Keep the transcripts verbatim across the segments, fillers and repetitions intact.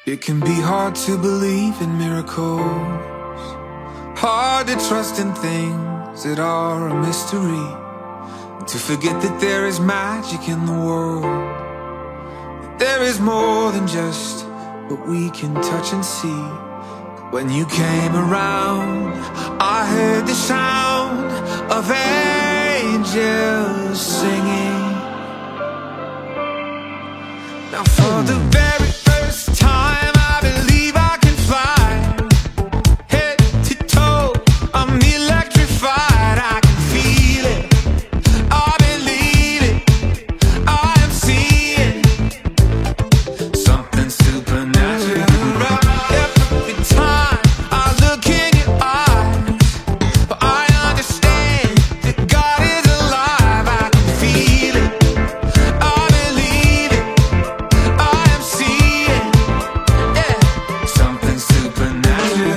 It can be hard to believe in miracles, hard to trust in things that are a mystery, and to forget that there is magic in the world, that there is more than just what we can touch and see. When you came around, I heard the sound of angels singing. Now for the very first time, I believe I can fly. Head to toe, I'm electrified. I can feel it, I believe it, I am seeing something supernatural. Every time I look in your eyes, I understand that God is alive. I can feel it, I believe it, I am seeing, yeah, something supernatural.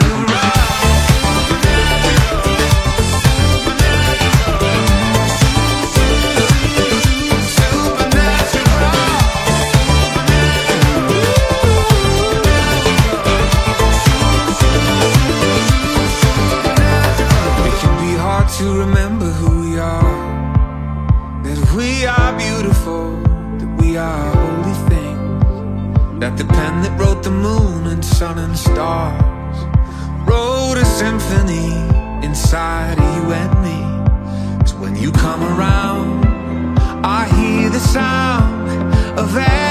It can be hard to remember who we are, that we are beautiful, that we are holy things, that the pen that wrote the moon and sun and stars wrote a symphony inside of you and me. So when you come around, I hear the sound of